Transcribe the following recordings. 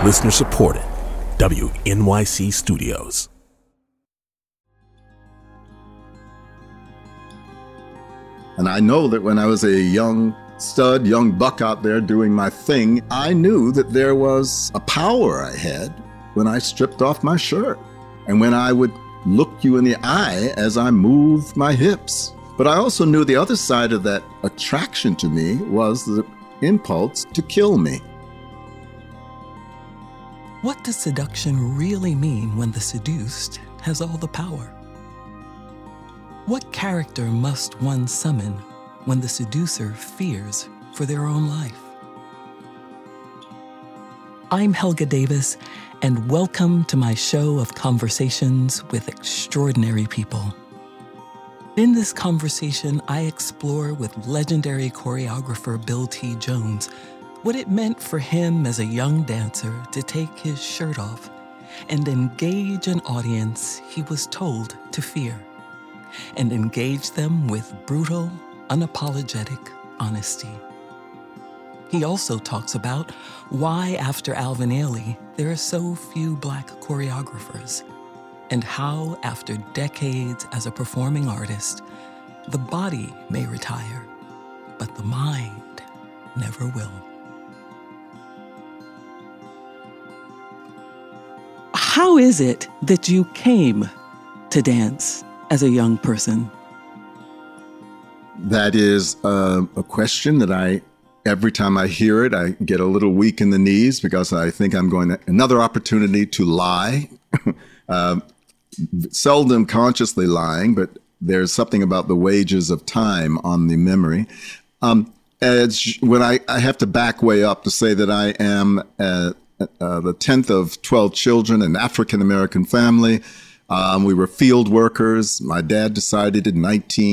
Listener supported. WNYC Studios. And I know that when I was a young stud, young buck out there doing my thing, I knew that there was a power I had when I stripped off my shirt and when I would look you in the eye as I moved my hips. But I also knew the other side of that attraction to me was the impulse to kill me. What does seduction really mean when the seduced has all the power? What character must one summon when the seducer fears for their own life? I'm Helga Davis, and welcome to my show of conversations with extraordinary people. In this conversation, I explore with legendary choreographer Bill T. Jones what it meant for him as a young dancer to take his shirt off and engage an audience he was told to fear, and engage them with brutal, unapologetic honesty. He also talks about why, after Alvin Ailey, there are so few Black choreographers, and how, after decades as a performing artist, the body may retire, but the mind never will. How is it that you came to dance as a young person? That is a question that every time I hear it, I get a little weak in the knees because I think I'm going to another opportunity to lie. Seldom consciously lying, but there's something about the wages of time on the memory. When I have to back way up to say that I am the 10th of 12 children, an African-American family. We were field workers. My dad decided in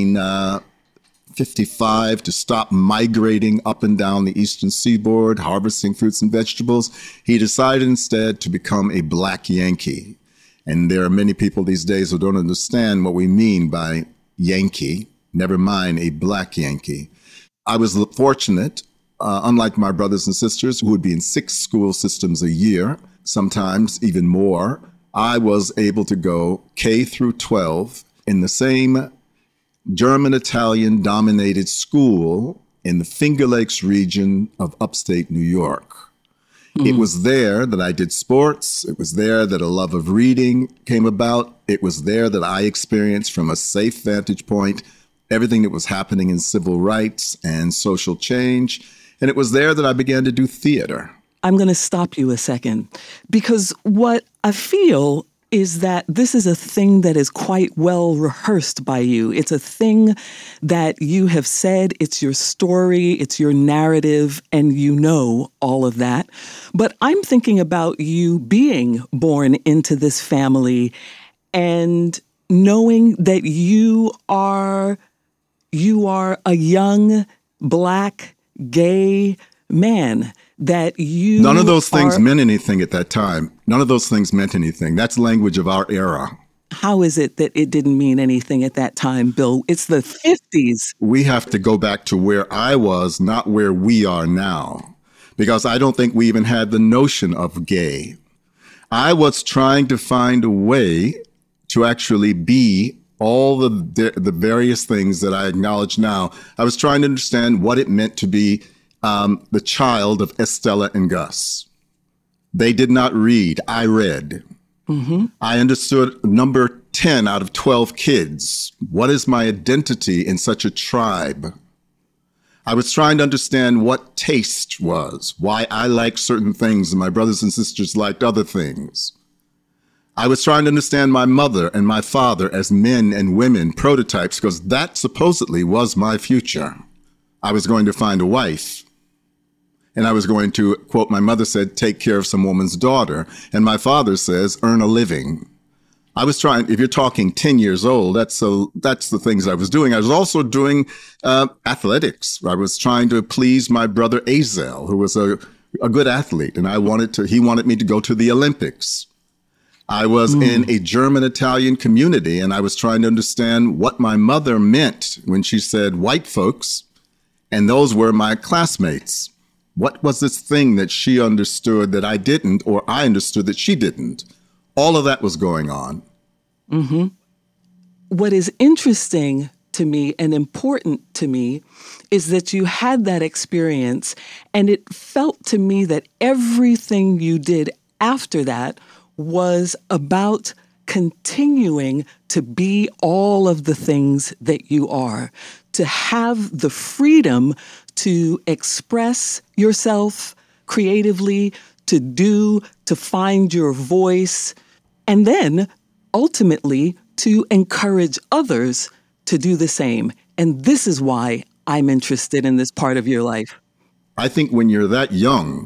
1955 to stop migrating up and down the eastern seaboard, harvesting fruits and vegetables. He decided instead to become a Black Yankee. And there are many people these days who don't understand what we mean by Yankee, never mind a Black Yankee. I was fortunate, unlike my brothers and sisters who would be in 6 school systems a year, sometimes even more, I was able to go K through 12 in the same German-Italian dominated school in the Finger Lakes region of upstate New York. It was there that I did sports. It was there that a love of reading came about. It was there that I experienced from a safe vantage point everything that was happening in civil rights and social change. And it was there that I began to do theater. I'm going to stop you a second, because what I feel is that this is a thing that is quite well rehearsed by you. It's a thing that you have said, it's your story, it's your narrative, and you know all of that. But I'm thinking about you being born into this family and knowing that you are a young Black gay man, that you None of those things meant anything at that time. None of those things meant anything. That's language of our era. How is it that it didn't mean anything at that time, Bill? It's the 50s. We have to go back to where I was, not where we are now, because I don't think we even had the notion of gay. I was trying to find a way to actually be all the various things that I acknowledge now. I was trying to understand what it meant to be the child of Estella and Gus. They did not read. I read. Mm-hmm. I understood number 10 out of 12 kids. What is my identity in such a tribe? I was trying to understand what taste was, why I liked certain things and my brothers and sisters liked other things. I was trying to understand my mother and my father as men and women prototypes, because that supposedly was my future. I was going to find a wife. And I was going to, quote, my mother said, take care of some woman's daughter. And my father says, earn a living. I was trying, if you're talking 10 years old, that's the things I was doing. I was also doing athletics. I was trying to please my brother Azel, who was a good athlete. And he wanted me to go to the Olympics. I was in a German-Italian community, and I was trying to understand what my mother meant when she said white folks, and those were my classmates. What was this thing that she understood that I didn't, or I understood that she didn't? All of that was going on. Mm-hmm. What is interesting to me and important to me is that you had that experience, and it felt to me that everything you did after that was about continuing to be all of the things that you are, to have the freedom to express yourself creatively, to find your voice, and then ultimately to encourage others to do the same. And this is why I'm interested in this part of your life. I think when you're that young,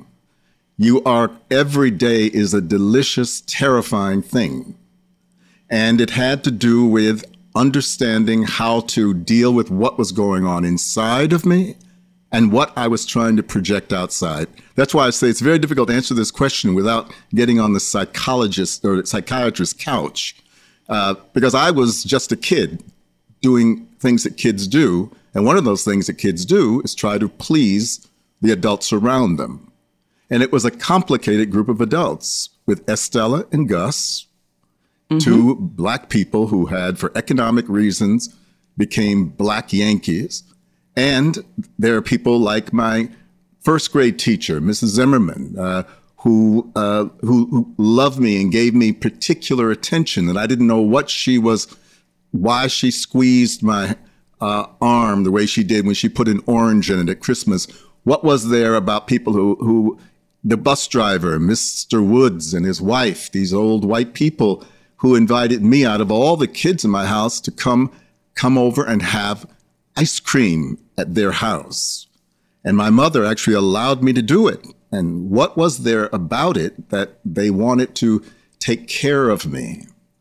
every day is a delicious, terrifying thing. And it had to do with understanding how to deal with what was going on inside of me and what I was trying to project outside. That's why I say it's very difficult to answer this question without getting on the psychologist or psychiatrist's couch, because I was just a kid doing things that kids do. And one of those things that kids do is try to please the adults around them. And it was a complicated group of adults with Estella and Gus, two Black people who had, for economic reasons, became Black Yankees. And there are people like my first grade teacher, Mrs. Zimmerman, who loved me and gave me particular attention. And I didn't know why she squeezed my arm the way she did when she put an orange in it at Christmas. What was there about people who the bus driver, Mr. Woods, and his wife, these old white people who invited me out of all the kids in my house to come over and have ice cream at their house. And my mother actually allowed me to do it. And what was there about it that they wanted to take care of me?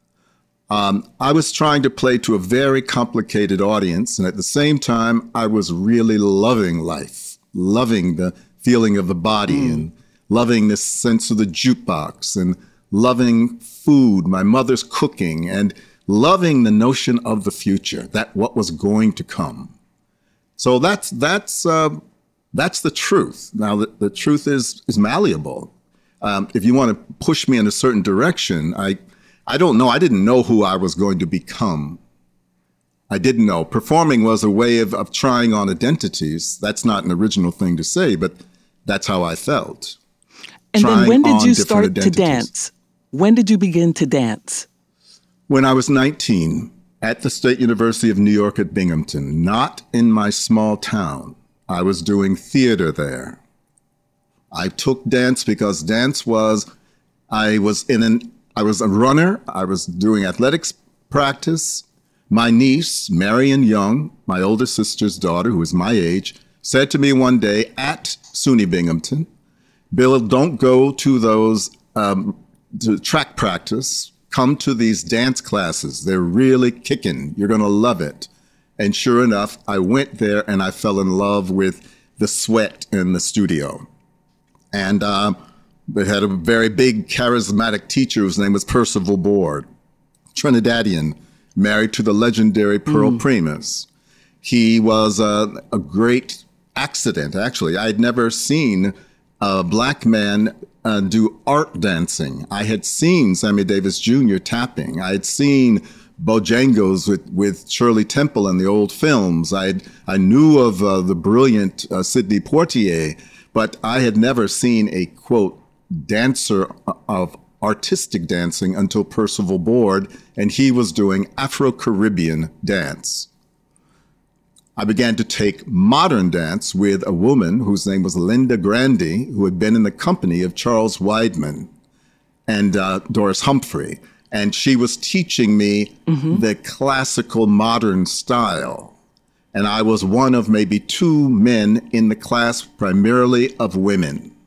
I was trying to play to a very complicated audience. And at the same time, I was really loving life, loving the feeling of the body and loving the sense of the jukebox and loving food, my mother's cooking, and loving the notion of the future, that what was going to come. So that's the truth. Now, the truth is malleable. If you want to push me in a certain direction, I don't know. I didn't know who I was going to become. I didn't know. Performing was a way of trying on identities. That's not an original thing to say, but that's how I felt. And then when did you start to dance? When did you begin to dance? When I was 19 at the State University of New York at Binghamton, not in my small town. I was doing theater there. I took dance because I was a runner. I was doing athletics practice. My niece, Marion Young, my older sister's daughter, who was my age, said to me one day at SUNY Binghamton, "Bill, don't go to those to track practice. Come to these dance classes. They're really kicking. You're going to love it." And sure enough, I went there and I fell in love with the sweat in the studio. And they had a very big, charismatic teacher whose name was Percival Board, Trinidadian, married to the legendary Pearl Primus. He was a great accident, actually. I had never seen a Black man do art dancing. I had seen Sammy Davis Jr. tapping. I had seen Bojangles with Shirley Temple in the old films. I knew of the brilliant Sidney Poitier, but I had never seen a, quote, dancer of artistic dancing until Percival Board, and he was doing Afro-Caribbean dance. I began to take modern dance with a woman whose name was Linda Grandy, who had been in the company of Charles Weidman and Doris Humphrey. And she was teaching me the classical modern style. And I was one of maybe two men in the class, primarily of women.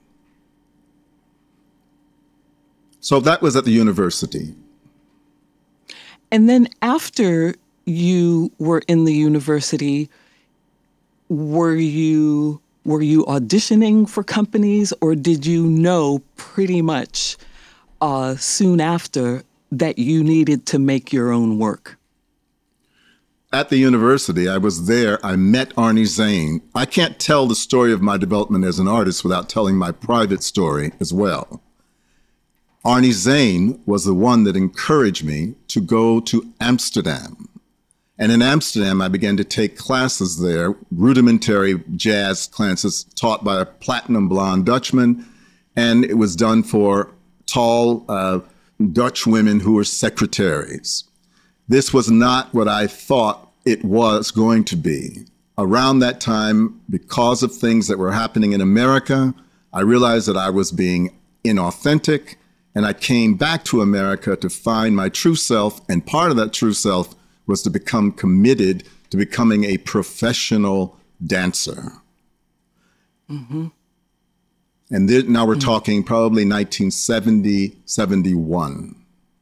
So that was at the university. And then after you were in the university, were you auditioning for companies, or did you know pretty much soon after that you needed to make your own work? at the university, I was there. I met Arnie Zane. I can't tell the story of my development as an artist without telling my private story as well. Arnie Zane was the one that encouraged me to go to Amsterdam. And in Amsterdam, I began to take classes there, rudimentary jazz classes taught by a platinum blonde Dutchman. And it was done for tall Dutch women who were secretaries. This was not what I thought it was going to be. Around that time, because of things that were happening in America, I realized that I was being inauthentic, and I came back to America to find my true self, and part of that true self was to become committed to becoming a professional dancer. Mm-hmm. And now we're talking probably 1970, 71.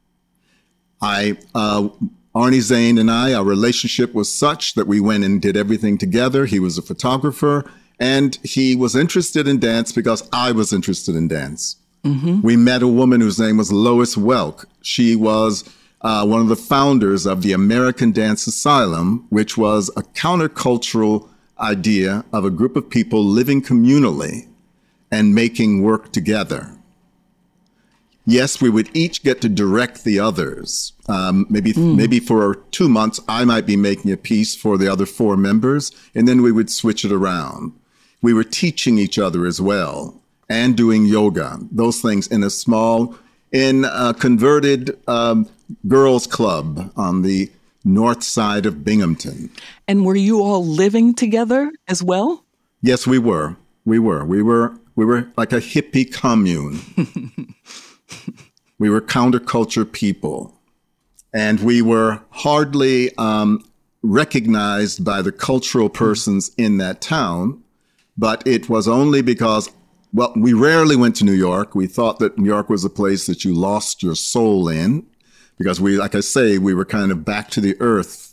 Arnie Zane and I, our relationship was such that we went and did everything together. He was a photographer, and he was interested in dance because I was interested in dance. Mm-hmm. We met a woman whose name was Lois Welk. She was one of the founders of the American Dance Asylum, which was a countercultural idea of a group of people living communally and making work together. Yes, we would each get to direct the others. Maybe for 2 months, I might be making a piece for the other 4 members, and then we would switch it around. We were teaching each other as well and doing yoga, those things in a converted girls' club on the north side of Binghamton. And were you all living together as well? Yes, we were. We were like a hippie commune. We were counterculture people, and we were hardly recognized by the cultural persons in that town. But it was only because, well, we rarely went to New York. We thought that New York was a place that you lost your soul in, because we, like I say, we were kind of back to the earth,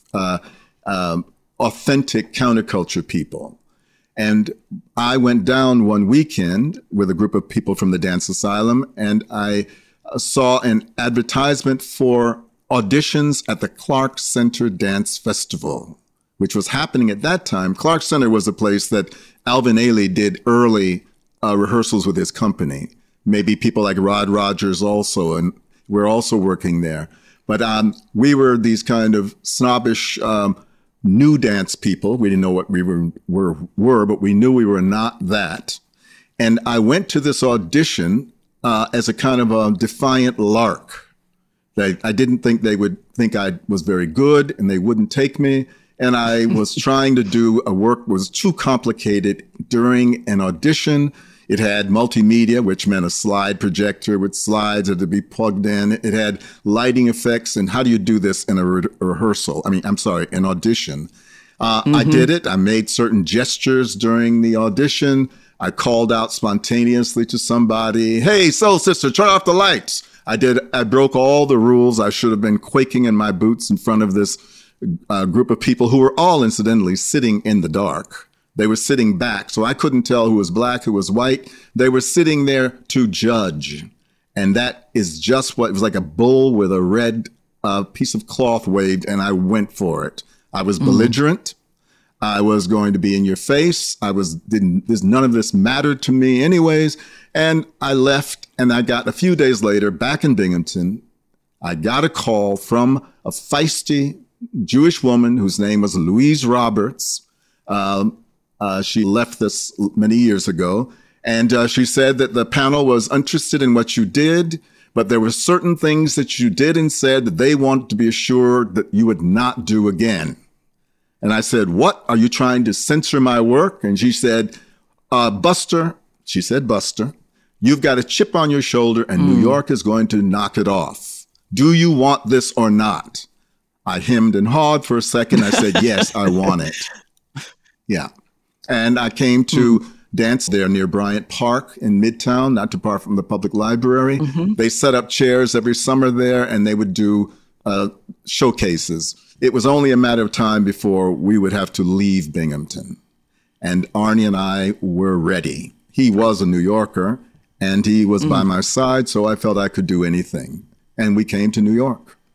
authentic counterculture people. And I went down one weekend with a group of people from the Dance Asylum, and I saw an advertisement for auditions at the Clark Center Dance Festival, which was happening at that time. Clark Center was a place that Alvin Ailey did early rehearsals with his company. Maybe people like Rod Rogers also, and we're also working there. But we were these kind of snobbish new dance people. We didn't know what we were, but we knew we were not that. And I went to this audition as a kind of a defiant lark. I didn't think they would think I was very good, and they wouldn't take me. And I was trying to do a work that was too complicated during an audition. It had multimedia, which meant a slide projector with slides that had to be plugged in. It had lighting effects. And how do you do this in a rehearsal? An audition. I did it. I made certain gestures during the audition. I called out spontaneously to somebody, "Hey, soul sister, turn off the lights." I broke all the rules. I should have been quaking in my boots in front of this group of people who were all, incidentally, sitting in the dark. They were sitting back, so I couldn't tell who was black, who was white. They were sitting there to judge. And that is just what, it was like a bull with a red piece of cloth waved, and I went for it. I was belligerent. I was going to be in your face. None of this mattered to me anyways. And I left, and I got, a few days later, back in Binghamton, I got a call from a feisty Jewish woman whose name was Louise Roberts. She left this many years ago, and she said that the panel was interested in what you did, but there were certain things that you did and said that they wanted to be assured that you would not do again. And I said, "What? Are you trying to censor my work?" And she said, Buster, you've got a chip on your shoulder, and New York is going to knock it off. Do you want this or not? I hemmed and hawed for a second. I said, "Yes, I want it." Yeah. And I came to dance there near Bryant Park in Midtown, not too far from the public library. They set up chairs every summer there, and they would do showcases. It was only a matter of time before we would have to leave Binghamton. And Arnie and I were ready. He was a New Yorker, and he was by my side, so I felt I could do anything. And we came to New York.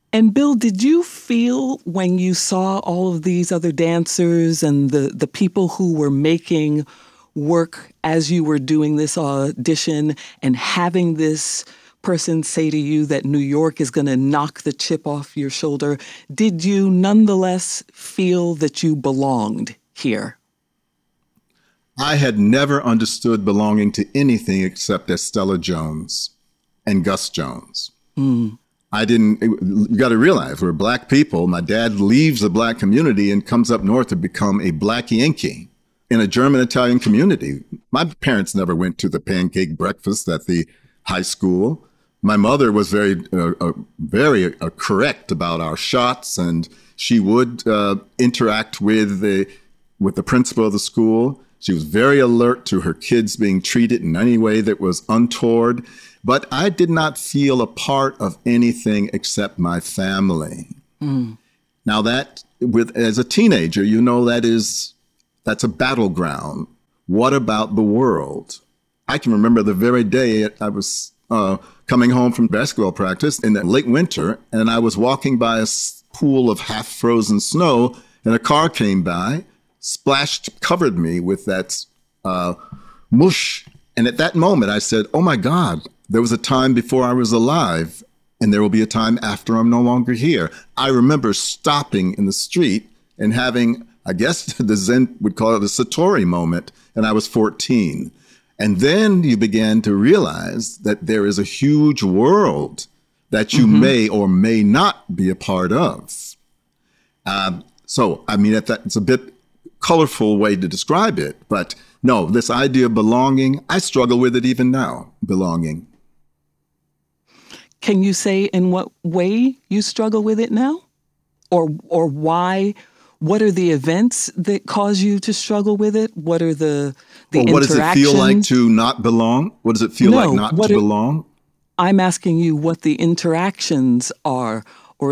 And Bill, did you feel when you saw all of these other dancers and the people who were making work as you were doing this audition and having this person say to you that New York is going to knock the chip off your shoulder, did you nonetheless feel that you belonged here? I had never understood belonging to anything except Estella Jones and Gus Jones. You got to realize we're Black people. My dad leaves the Black community and comes up north to become a Black Yankee in a German-Italian community. My parents never went to the pancake breakfast at the high school. My mother was very correct about our shots, and she would interact with the principal of the school. She was very alert to her kids being treated in any way that was untoward. But I did not feel a part of anything except my family. Now as a teenager, you know, that's a battleground. What about the world? I can remember the very day I was coming home from basketball practice in the late winter, and I was walking by a pool of half-frozen snow, and a car came by, covered me with that mush. And at that moment, I said, oh my God, there was a time before I was alive, and there will be a time after I'm no longer here. I remember stopping in the street and having, I guess the Zen would call it a Satori moment, and I was 14. And then you began to realize that there is a huge world that you may or may not be a part of. So, I mean, it's a bit colorful way to describe it, but no, this idea of belonging, I struggle with it even now, belonging. Can you say in what way you struggle with it now? Or why? What are the events that cause you to struggle with it? What are the interactions? What does it feel like to not belong? What does it feel like not to belong? I'm asking you what the interactions are, or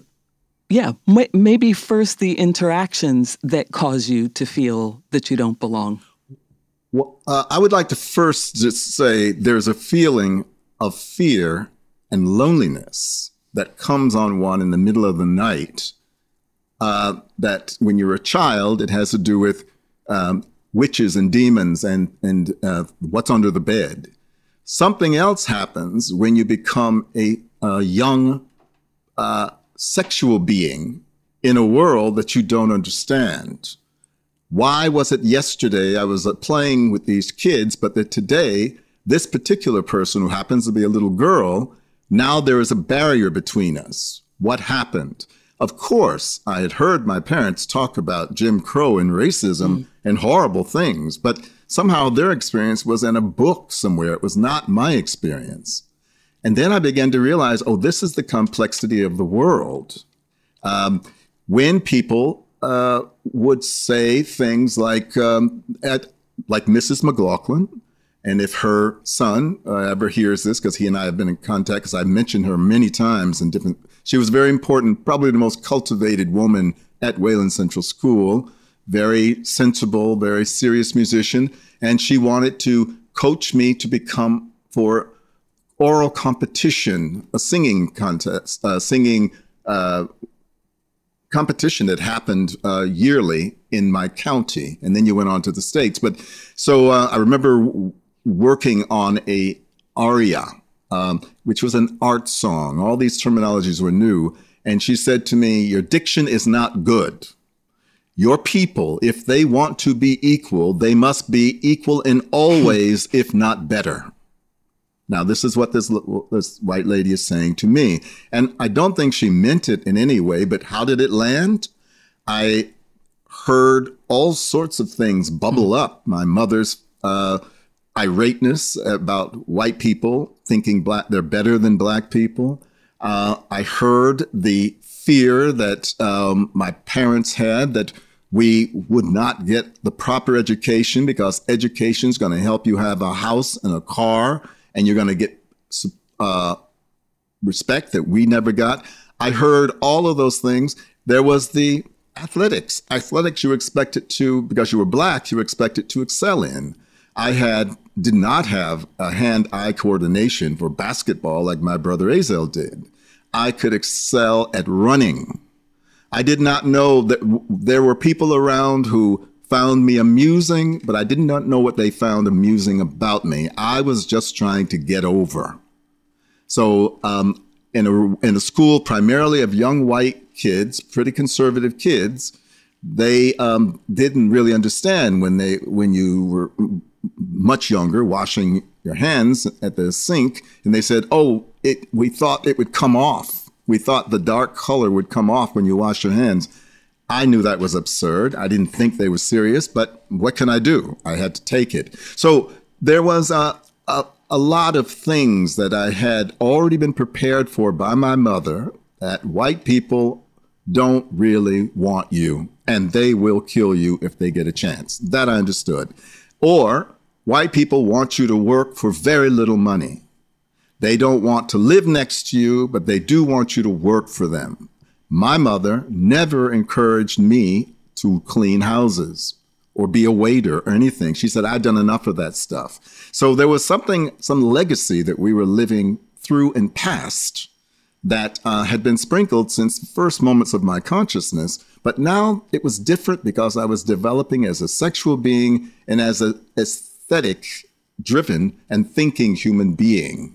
maybe first the interactions that cause you to feel that you don't belong. Well, I would like to first just say there's a feeling of fear and loneliness that comes on one in the middle of the night. That when you're a child, it has to do with witches and demons and what's under the bed. Something else happens when you become a young sexual being in a world that you don't understand. Why was it yesterday I was playing with these kids, but that today, this particular person who happens to be a little girl, now there is a barrier between us. What happened? Of course, I had heard my parents talk about Jim Crow and racism and horrible things, but somehow their experience was in a book somewhere. It was not my experience. And then I began to realize, this is the complexity of the world. When people would say things like Mrs. McLaughlin, and if her son ever hears this, because he and I have been in contact, because I mentioned her many times in different, she was very important, probably the most cultivated woman at Wayland Central School, very sensible, very serious musician, and she wanted to coach me to become for oral competition, a singing contest, competition that happened yearly in my county, and then you went on to the States. But so I remember working on a aria, which was an art song. All these terminologies were new. And she said to me, your diction is not good. Your people, if they want to be equal, they must be equal in all ways, if not better. Now, this is what this white lady is saying to me. And I don't think she meant it in any way, but how did it land? I heard all sorts of things bubble up. My mother's irateness about white people thinking they're better than Black people. I heard the fear that my parents had that we would not get the proper education because education is going to help you have a house and a car, and you're going to get respect that we never got. I heard all of those things. There was the athletics. Athletics you were expected to, because you were Black, you were expected to excel in. I did not have a hand-eye coordination for basketball like my brother Azel did. I could excel at running. I did not know that there were people around who found me amusing, but I did not know what they found amusing about me. I was just trying to get over. So in a school primarily of young white kids, pretty conservative kids, they didn't really understand when you were much younger, washing your hands at the sink, and they said, we thought it would come off. We thought the dark color would come off when you wash your hands. I knew that was absurd. I didn't think they were serious, but what can I do? I had to take it. So there was a lot of things that I had already been prepared for by my mother, that white people don't really want you, and they will kill you if they get a chance. That I understood. Or white people want you to work for very little money. They don't want to live next to you, but they do want you to work for them. My mother never encouraged me to clean houses or be a waiter or anything. She said, I'd done enough of that stuff. So there was some legacy that we were living through and past that had been sprinkled since the first moments of my consciousness. But now it was different because I was developing as a sexual being and as an aesthetic-driven and thinking human being.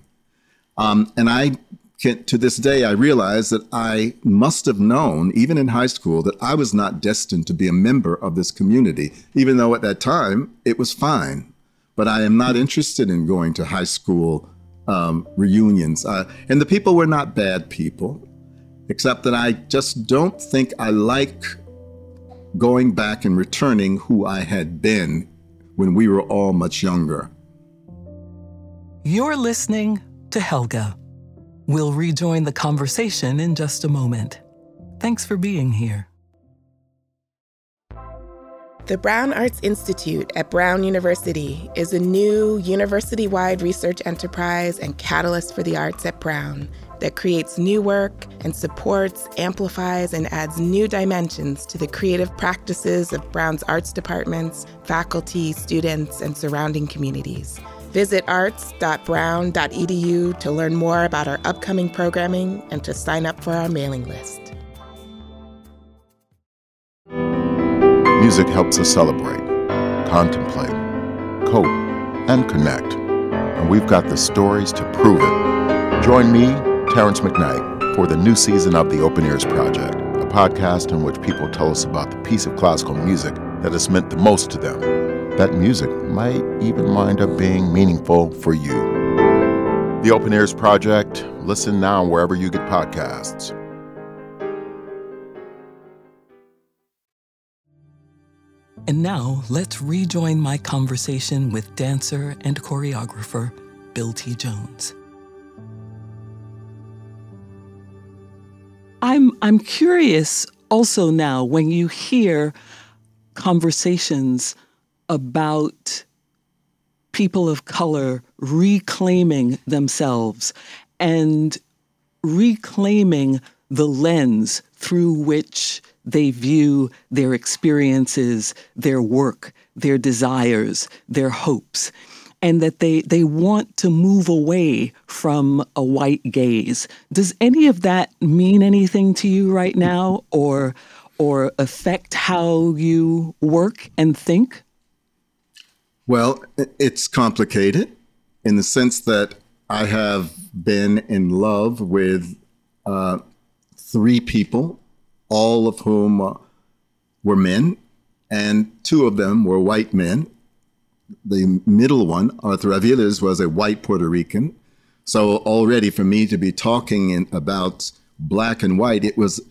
And to this day, I realize that I must have known, even in high school, that I was not destined to be a member of this community, even though at that time it was fine. But I am not interested in going to high school reunions. And the people were not bad people, except that I just don't think I like going back and returning who I had been when we were all much younger. You're listening to Helga. We'll rejoin the conversation in just a moment. Thanks for being here. The Brown Arts Institute at Brown University is a new university-wide research enterprise and catalyst for the arts at Brown that creates new work and supports, amplifies, and adds new dimensions to the creative practices of Brown's arts departments, faculty, students, and surrounding communities. Visit arts.brown.edu to learn more about our upcoming programming and to sign up for our mailing list. Music helps us celebrate, contemplate, cope, and connect. And we've got the stories to prove it. Join me, Terrence McKnight, for the new season of the Open Ears Project, a podcast in which people tell us about the piece of classical music that has meant the most to them. That music might even wind up being meaningful for you. The Open Ears Project. Listen now wherever you get podcasts. And now, let's rejoin my conversation with dancer and choreographer Bill T. Jones. I'm curious also now when you hear conversations about people of color reclaiming themselves and reclaiming the lens through which they view their experiences, their work, their desires, their hopes, and that they want to move away from a white gaze. Does any of that mean anything to you right now or affect how you work and think? Well, it's complicated in the sense that I have been in love with 3 people, all of whom were men, and 2 of them were white men. The middle one, Arthur Aviles, was a white Puerto Rican. So already for me to be talking about black and white, it was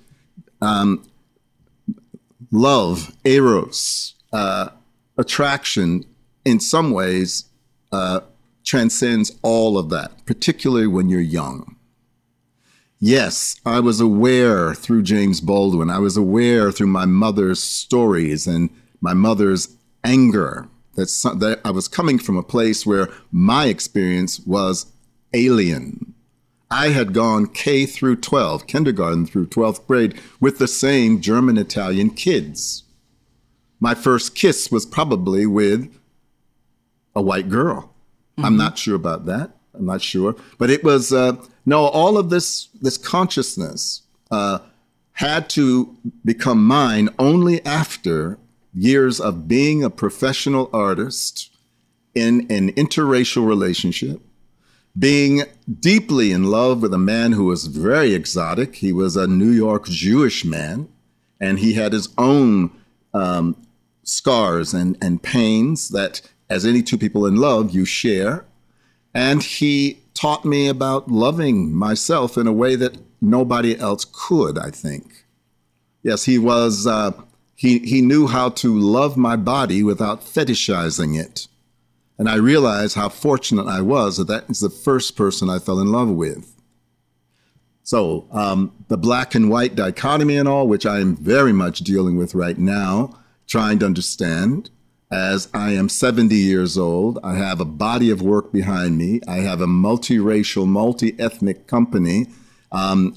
love, eros, attraction, in some ways, transcends all of that, particularly when you're young. Yes, I was aware through James Baldwin. I was aware through my mother's stories and my mother's anger that I was coming from a place where my experience was alien. I had gone K through 12, kindergarten through 12th grade, with the same German-Italian kids. My first kiss was probably with a white girl. Mm-hmm. I'm not sure about that. I'm not sure. But it was, no, all of this consciousness had to become mine only after years of being a professional artist in an interracial relationship, being deeply in love with a man who was very exotic. He was a New York Jewish man, and he had his own scars and pains that, as any two people in love, you share. And he taught me about loving myself in a way that nobody else could, I think. Yes, he was, he knew how to love my body without fetishizing it. And I realized how fortunate I was that is the first person I fell in love with. So the black and white dichotomy and all, which I am very much dealing with right now, trying to understand. As I am 70 years old, I have a body of work behind me. I have a multiracial, multi-ethnic company. And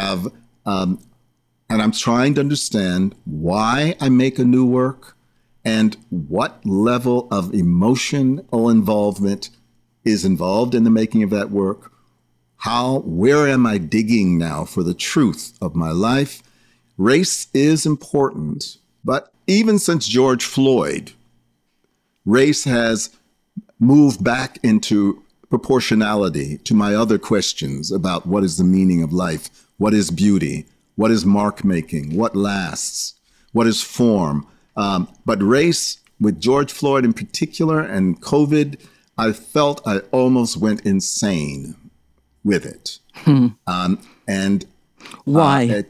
I'm trying to understand why I make a new work and what level of emotional involvement is involved in the making of that work. Where am I digging now for the truth of my life? Race is important, but even since George Floyd, race has moved back into proportionality to my other questions about what is the meaning of life, what is beauty, what is mark making, what lasts, what is form. But race, with George Floyd in particular and COVID, I felt I almost went insane with it. And why?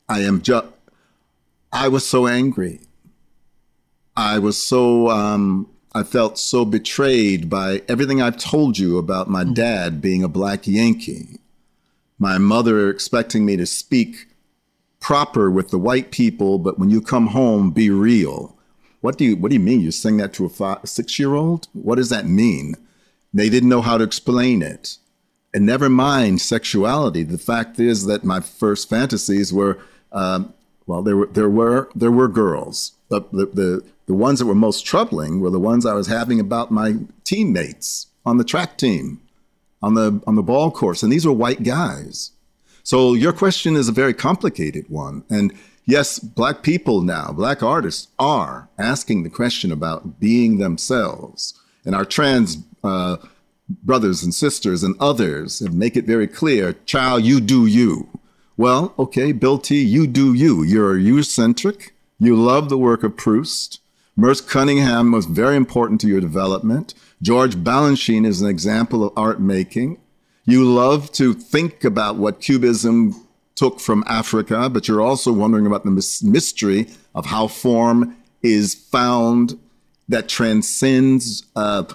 I was so angry. I was so, I felt so betrayed by everything I've told you about my dad being a black Yankee, my mother expecting me to speak proper with the white people, but when you come home, be real. What do you mean? You sing that to a 6-year-old? What does that mean? They didn't know how to explain it. And never mind sexuality. The fact is that my first fantasies were, there were girls. The ones that were most troubling were the ones I was having about my teammates on the track team, on the ball course, and these were white guys. So your question is a very complicated one. And yes, black people now, black artists are asking the question about being themselves. And our trans brothers and sisters and others make it very clear, child, you do you. Well, okay, Bill T., you do you. You're you-centric. You love the work of Proust. Merce Cunningham was very important to your development. George Balanchine is an example of art making. You love to think about what Cubism took from Africa, but you're also wondering about the mystery of how form is found that transcends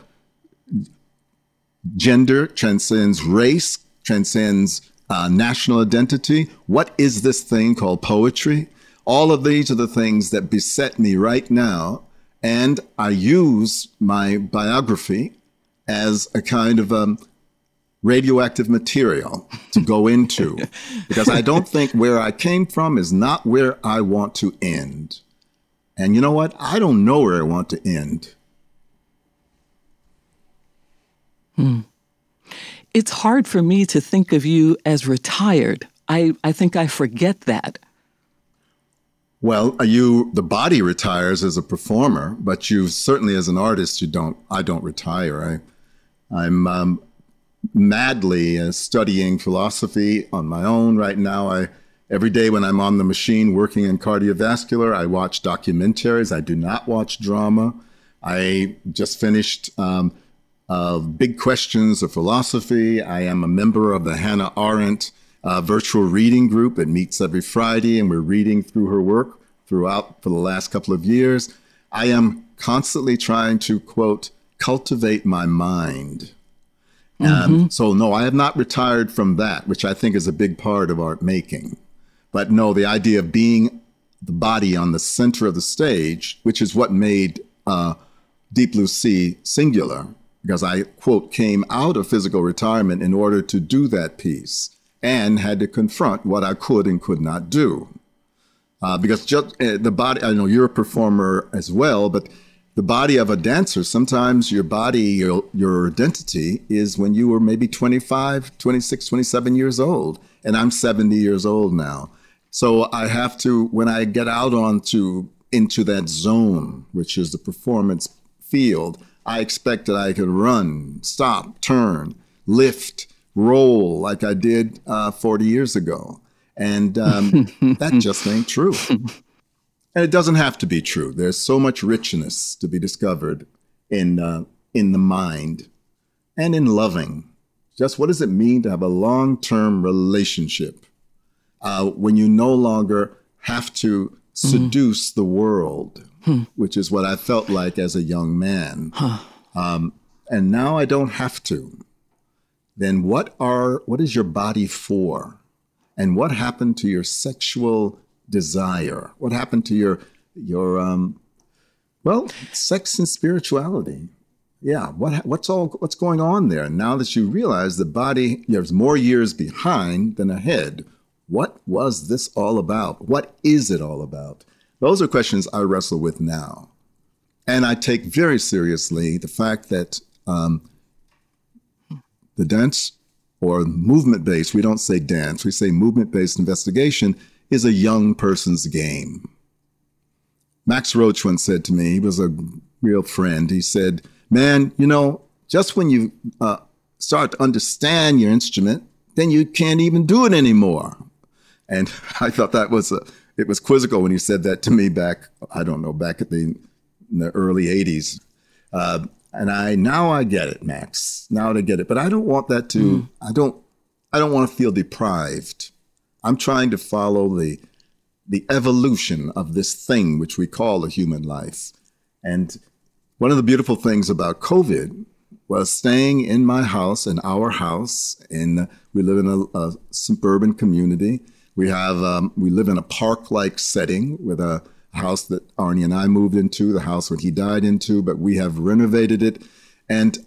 gender, transcends race, transcends national identity. What is this thing called poetry? All of these are the things that beset me right now. And I use my biography as a kind of radioactive material to go into, because I don't think where I came from is not where I want to end. And you know what? I don't know where I want to end. It's hard for me to think of you as retired. I think I forget that. Well, the body retires as a performer, but you certainly as an artist, I don't retire. I'm madly studying philosophy on my own right now. Every day when I'm on the machine working in cardiovascular, I watch documentaries. I do not watch drama. I just finished Big Questions of Philosophy. I am a member of the Hannah Arendt virtual reading group that meets every Friday, and we're reading through her work throughout for the last couple of years. I am constantly trying to, quote, cultivate my mind. So no, I have not retired from that, which I think is a big part of art making. But no, the idea of being the body on the center of the stage, which is what made Deep Blue Sea singular, because I, quote, came out of physical retirement in order to do that piece and had to confront what I could and could not do. Because just the body, I know you're a performer as well, but the body of a dancer, sometimes your body, your identity is when you were maybe 25, 26, 27 years old. And I'm 70 years old now. So I have to, when I get out into that zone, which is the performance field, I expect that I can run, stop, turn, lift, roll like I did 40 years ago. And that just ain't true. And it doesn't have to be true. There's so much richness to be discovered in the mind and in loving. Just what does it mean to have a long-term relationship when you no longer have to seduce the world, which is what I felt like as a young man. And now I don't have to. Then what is your body for? And what happened to your sexual desire? What happened to your sex and spirituality? Yeah, what's going on there? Now that you realize the body, there's more years behind than ahead. What was this all about? What is it all about? Those are questions I wrestle with now. And I take very seriously the fact that the dance or movement-based, we don't say dance, we say movement-based investigation, is a young person's game. Max Roach once said to me, he was a real friend, he said, man, just when you start to understand your instrument, then you can't even do it anymore. And I thought it was quizzical when he said that to me back in the early 80s. And now I get it, Max. Now I get it. But I don't want that to, I don't want to feel deprived. I'm trying to follow the evolution of this thing which we call a human life. And one of the beautiful things about COVID was staying in my house, in our house. We live in a suburban community. We live in a park-like setting with a house that Arnie and I moved into, the house that he died into, but we have renovated it. And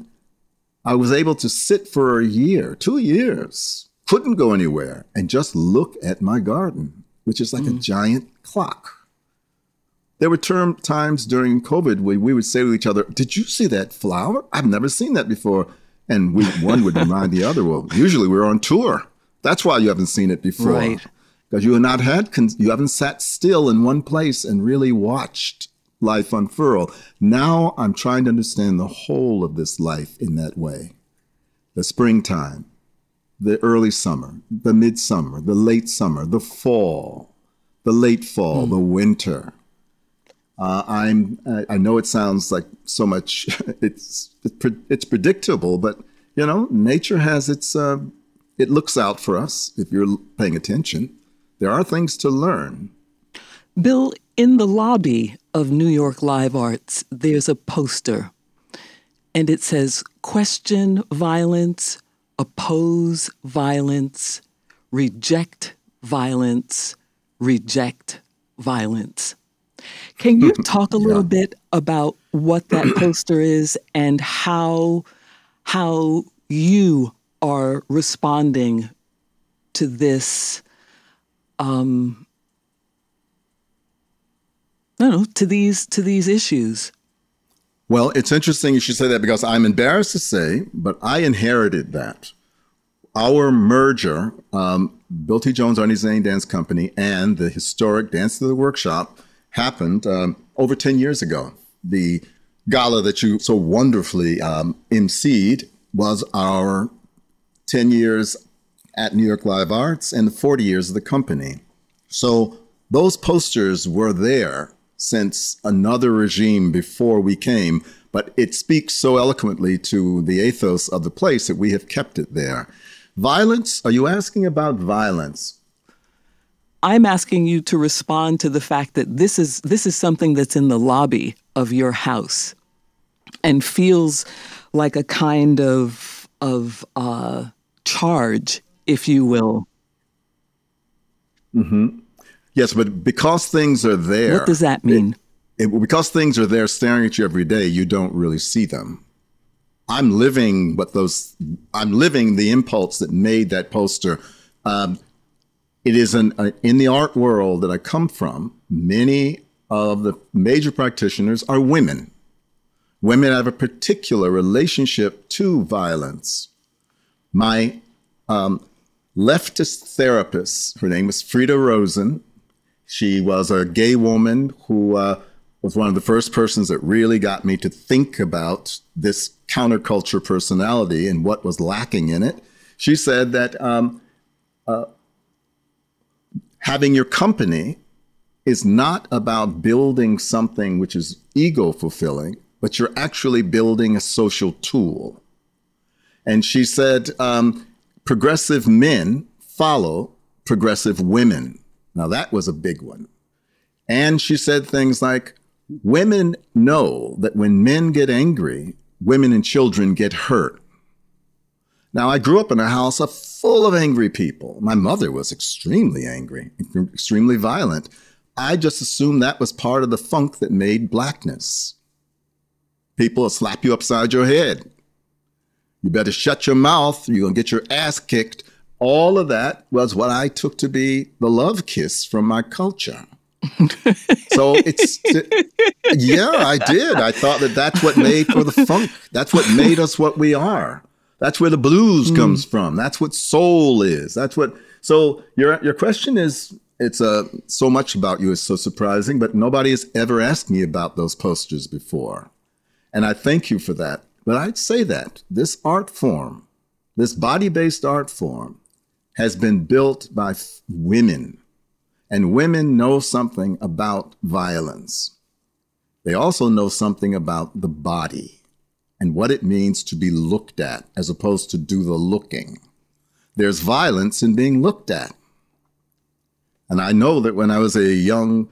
I was able to sit for a year, 2 years, couldn't go anywhere, and just look at my garden, which is like a giant clock. There were times during COVID where we would say to each other, did you see that flower? I've never seen that before. And one would remind the other, well, usually we're on tour. That's why you haven't seen it before. Right. Because you haven't sat still in one place and really watched life unfurl. Now I'm trying to understand the whole of this life in that way. The springtime, the early summer, the midsummer, the late summer, the fall, the late fall, the winter. I know it sounds like so much, it's predictable, but nature has it looks out for us if you're paying attention. There are things to learn. Bill, in the lobby of New York Live Arts, there's a poster, and it says, question violence, oppose violence, reject violence, reject violence. Can you talk a little bit about what that poster is and how you are responding to this, to these issues? Well, it's interesting you should say that because I'm embarrassed to say, but I inherited that. Our merger, Bill T. Jones, Arnie Zane Dance Company, and the historic Dance to the Workshop happened over 10 years ago. The gala that you so wonderfully emceed was our 10 years at New York Live Arts and the 40 years of the company. So those posters were there since another regime before we came, but it speaks so eloquently to the ethos of the place that we have kept it there. Violence? Are you asking about violence? I'm asking you to respond to the fact that this is something that's in the lobby of your house and feels like a kind of charge, if you will. Mm-hmm. Yes, but because things are there. What does that mean? Because things are there staring at you every day, you don't really see them. I'm living the impulse that made that poster. It is in the art world that I come from. Many of the major practitioners are women. Women have a particular relationship to violence. My leftist therapist, her name was Frida Rosen. She was a gay woman who was one of the first persons that really got me to think about this counterculture personality and what was lacking in it. She said that having your company is not about building something which is ego-fulfilling, but you're actually building a social tool. And she said, progressive men follow progressive women. Now, that was a big one. And she said things like, women know that when men get angry, women and children get hurt. Now, I grew up in a house full of angry people. My mother was extremely angry, extremely violent. I just assumed that was part of the funk that made blackness. People will slap you upside your head. You better shut your mouth. You're going to get your ass kicked. All of that was what I took to be the love kiss from my culture. So yeah, I did. I thought that that's what made for the funk. That's what made us what we are. That's where the blues comes from. That's what soul is. So your question is, it's so much about you is so surprising, but nobody has ever asked me about those posters before. And I thank you for that. But I'd say that this art form, this body-based art form, has been built by women. And women know something about violence. They also know something about the body and what it means to be looked at as opposed to do the looking. There's violence in being looked at. And I know that when I was a young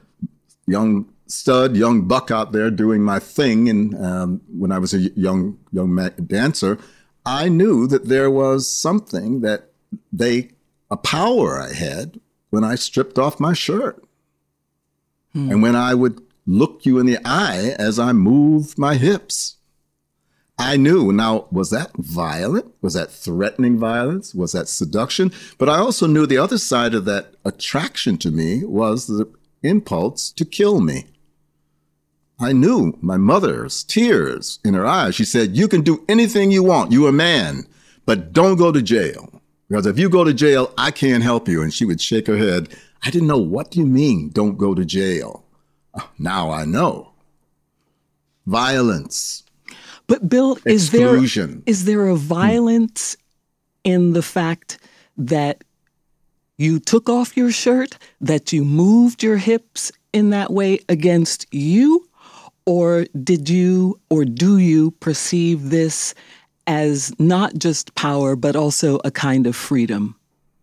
buck out there doing my thing, and when I was a young dancer, I knew that there was something a power I had when I stripped off my shirt. And when I would look you in the eye as I moved my hips, I knew. Now, was that violent? Was that threatening violence? Was that seduction? But I also knew the other side of that attraction to me was the impulse to kill me. I knew my mother's tears in her eyes. She said, you can do anything you want. You're a man, but don't go to jail. Because if you go to jail, I can't help you. And she would shake her head. I didn't know, what do you mean, don't go to jail? Now I know. Violence. But Bill, is there a violence in the fact that you took off your shirt, that you moved your hips in that way against you? Or do you perceive this as not just power, but also a kind of freedom?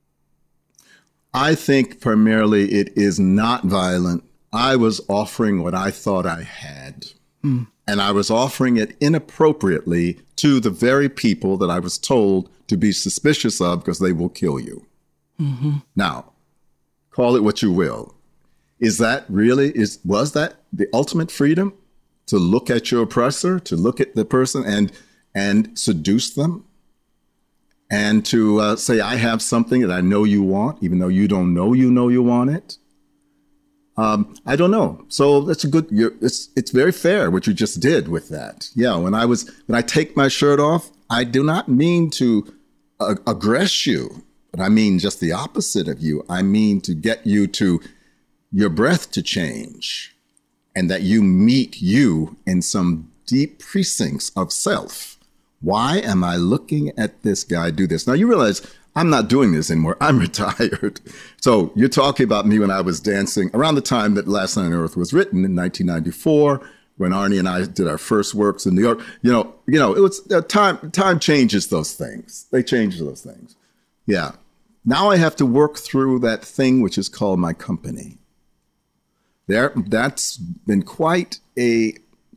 I think primarily it is not violent. I was offering what I thought I had. And I was offering it inappropriately to the very people that I was told to be suspicious of because they will kill you. Mm-hmm. Now, call it what you will. Was that the ultimate freedom? To look at your oppressor, to look at the person and seduce them? And to say, I have something that I know you want, even though you don't know you want it? I don't know. So that's it's very fair what you just did with that. Yeah, when I take my shirt off, I do not mean to aggress you, but I mean just the opposite of you. I mean to get you to your breath to change and that you meet you in some deep precincts of self. Why am I looking at this guy do this? Now you realize I'm not doing this anymore. I'm retired. So you're talking about me when I was dancing around the time that Last Night on Earth was written in 1994, when Arnie and I did our first works in New York. You know, it was time changes those things. They change those things. Yeah. Now I have to work through that thing which is called my company. That's been quite a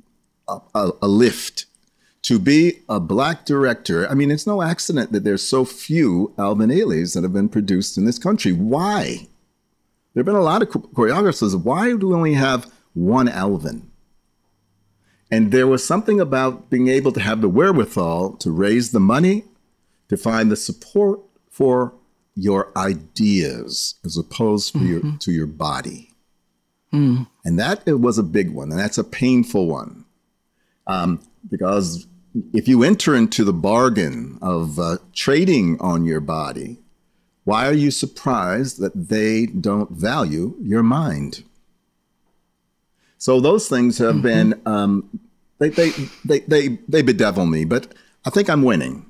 lift. To be a Black director, I mean, it's no accident that there's so few Alvin Ailey's that have been produced in this country. Why? There have been a lot of choreographers. Why do we only have one Alvin? And there was something about being able to have the wherewithal to raise the money, to find the support for your ideas as opposed to your body. And that it was a big one, and that's a painful one. Because if you enter into the bargain of trading on your body, why are you surprised that they don't value your mind? So those things have been, they bedevil me, but I think I'm winning.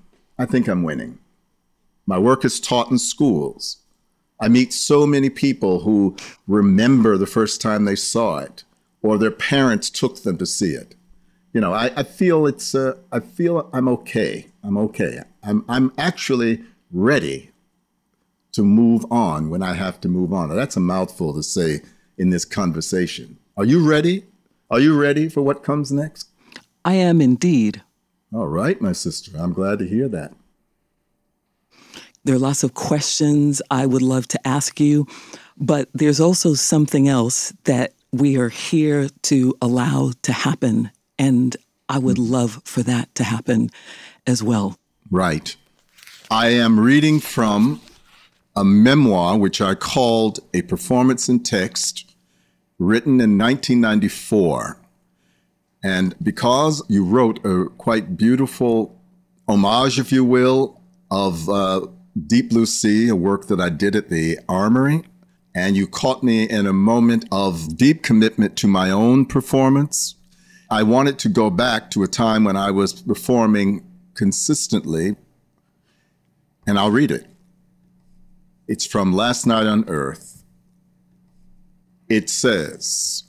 My work is taught in schools. I meet so many people who remember the first time they saw it, or their parents took them to see it. You know, I feel I'm okay. I'm actually ready to move on when I have to move on. Now, that's a mouthful to say in this conversation. Are you ready? Are you ready for what comes next? I am indeed. All right, my sister. I'm glad to hear that. There are lots of questions I would love to ask you, but there's also something else that we are here to allow to happen, and I would love for that to happen as well. Right. I am reading from a memoir which I called A Performance in Text, written in 1994. And because you wrote a quite beautiful homage, if you will, of Deep Blue Sea, a work that I did at the Armory, and you caught me in a moment of deep commitment to my own performance, I wanted to go back to a time when I was performing consistently, and I'll read it. It's from Last Night on Earth. It says,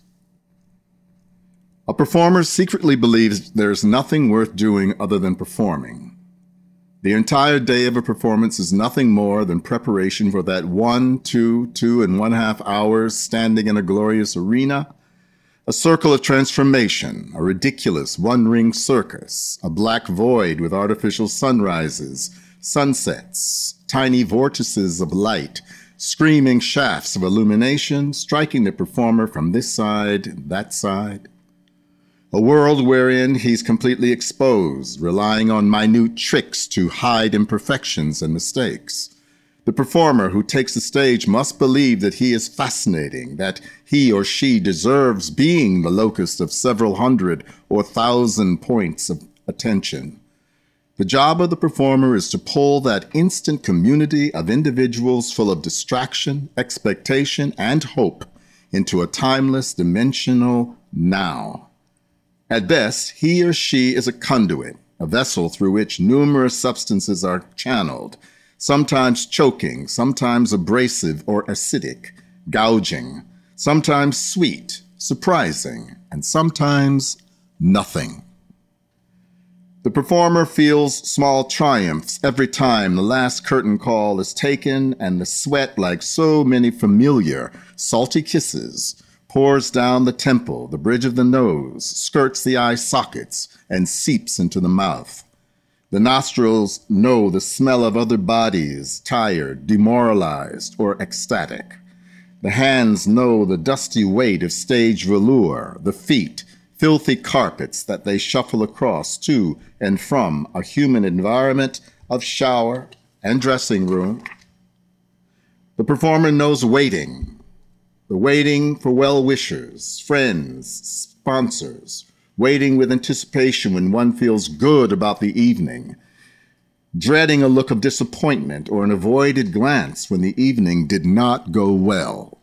"A performer secretly believes there's nothing worth doing other than performing. The entire day of a performance is nothing more than preparation for that 2.5 hours standing in a glorious arena, a circle of transformation, a ridiculous one-ring circus, a black void with artificial sunrises, sunsets, tiny vortices of light, screaming shafts of illumination, striking the performer from this side, that side. A world wherein he's completely exposed, relying on minute tricks to hide imperfections and mistakes. The performer who takes the stage must believe that he is fascinating, that he or she deserves being the locus of several hundred or thousand points of attention. The job of the performer is to pull that instant community of individuals full of distraction, expectation, and hope into a timeless, dimensional now. At best, he or she is a conduit, a vessel through which numerous substances are channeled, sometimes choking, sometimes abrasive or acidic, gouging, sometimes sweet, surprising, and sometimes nothing. The performer feels small triumphs every time the last curtain call is taken and the sweat, like so many familiar, salty kisses, pours down the temple, the bridge of the nose, skirts the eye sockets, and seeps into the mouth. The nostrils know the smell of other bodies, tired, demoralized, or ecstatic. The hands know the dusty weight of stage velour, the feet, filthy carpets that they shuffle across to and from a human environment of shower and dressing room. The performer knows waiting, the waiting for well-wishers, friends, sponsors, waiting with anticipation when one feels good about the evening, dreading a look of disappointment or an avoided glance when the evening did not go well.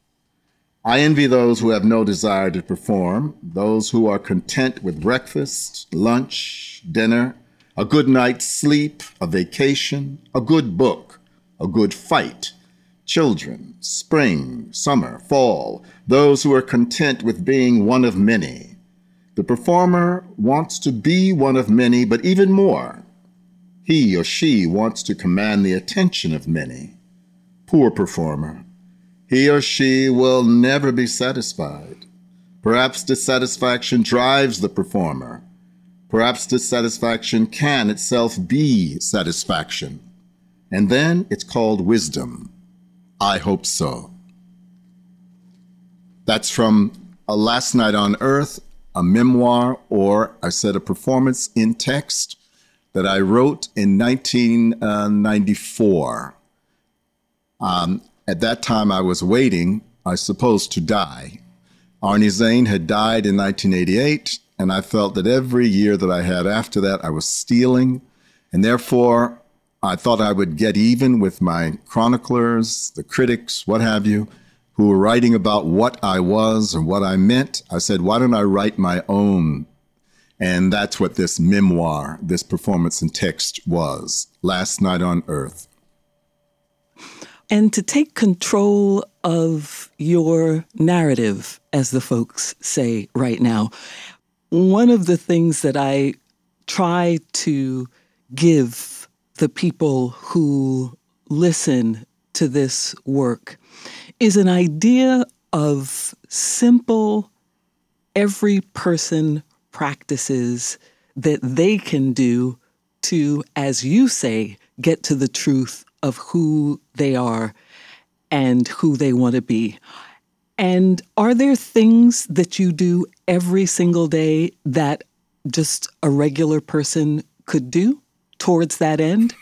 I envy those who have no desire to perform, those who are content with breakfast, lunch, dinner, a good night's sleep, a vacation, a good book, a good fight, children, spring, summer, fall, those who are content with being one of many. The performer wants to be one of many, but even more, he or she wants to command the attention of many. Poor performer. He or she will never be satisfied. Perhaps dissatisfaction drives the performer. Perhaps dissatisfaction can itself be satisfaction. And then it's called wisdom. I hope so. That's from A Last Night on Earth, a memoir, or I said a performance in text that I wrote in 1994. At that time, I was waiting, I suppose, to die. Arnie Zane had died in 1988, and I felt that every year that I had after that, I was stealing, and therefore I thought I would get even with my chroniclers, the critics, what have you, who were writing about what I was and what I meant. I said, why don't I write my own? And that's what this memoir, this performance in text was, Last Night on Earth. And to take control of your narrative, as the folks say right now, one of the things that I try to give the people who listen to this work is an idea of simple, every person practices that they can do to, as you say, get to the truth of who they are and who they want to be. And are there things that you do every single day that just a regular person could do towards that end?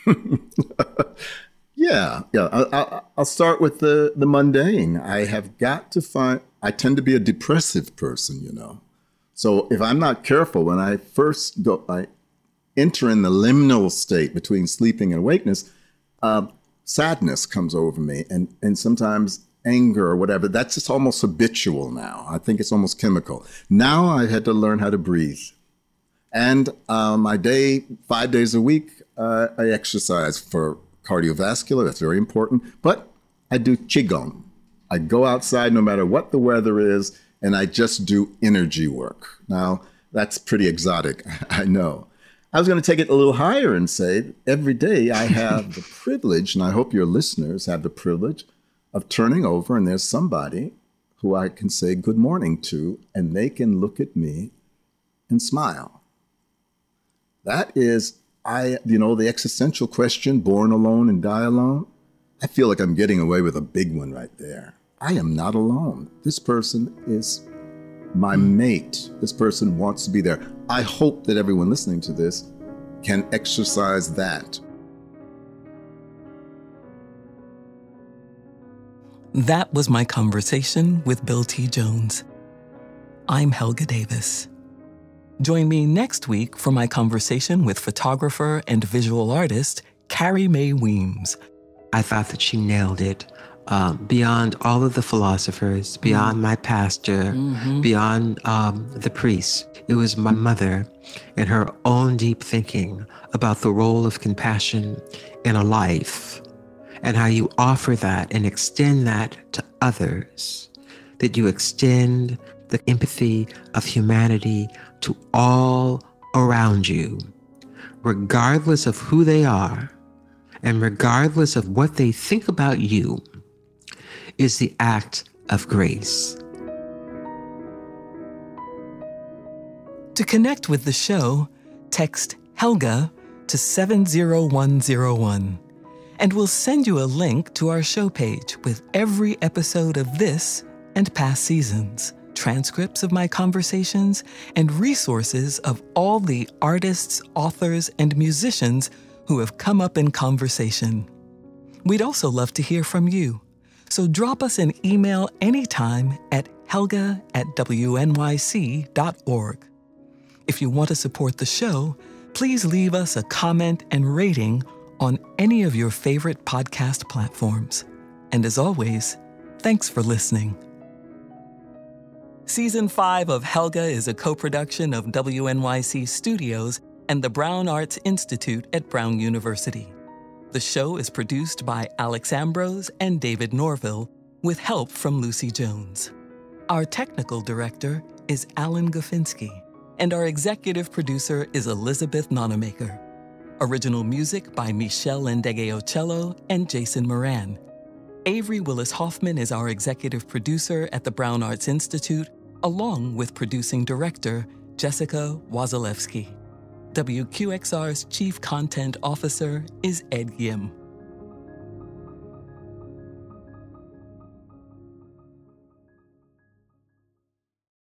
Yeah. I'll start with the mundane. I have got to find, I tend to be a depressive person, you know. So if I'm not careful, when I first I enter in the liminal state between sleeping and awakeness, sadness comes over me and sometimes anger or whatever. That's just almost habitual now. I think it's almost chemical. Now I had to learn how to breathe. And my day, 5 days a week, I exercise for cardiovascular. That's very important. But I do Qigong. I go outside no matter what the weather is, and I just do energy work. Now, that's pretty exotic, I know. I was going to take it a little higher and say every day I have the privilege, and I hope your listeners have the privilege, of turning over and there's somebody who I can say good morning to, and they can look at me and smile. That is, the existential question, born alone and die alone. I feel like I'm getting away with a big one right there. I am not alone. This person is my mate. This person wants to be there. I hope that everyone listening to this can exercise that. That was my conversation with Bill T. Jones. I'm Helga Davis. Join me next week for my conversation with photographer and visual artist Carrie Mae Weems. I thought that she nailed it. Beyond all of the philosophers, beyond my pastor, beyond the priest. It was my mother and her own deep thinking about the role of compassion in a life and how you offer that and extend that to others, that you extend the empathy of humanity to all around you, regardless of who they are and regardless of what they think about you, is the act of grace. To connect with the show, text Helga to 70101, and we'll send you a link to our show page with every episode of this and past seasons, transcripts of my conversations, and resources of all the artists, authors, and musicians who have come up in conversation. We'd also love to hear from you. So drop us an email anytime at helga@wnyc.org. If you want to support the show, please leave us a comment and rating on any of your favorite podcast platforms. And as always, thanks for listening. Season 5 of Helga is a co-production of WNYC Studios and the Brown Arts Institute at Brown University. The show is produced by Alex Ambrose and David Norville, with help from Lucy Jones. Our technical director is Alan Gofinski, and our executive producer is Elizabeth Nonamaker. Original music by Michelle Ndegeocello and Jason Moran. Avery Willis Hoffman is our executive producer at the Brown Arts Institute, along with producing director Jessica Wazalewski. WQXR's Chief Content Officer is Ed Yim.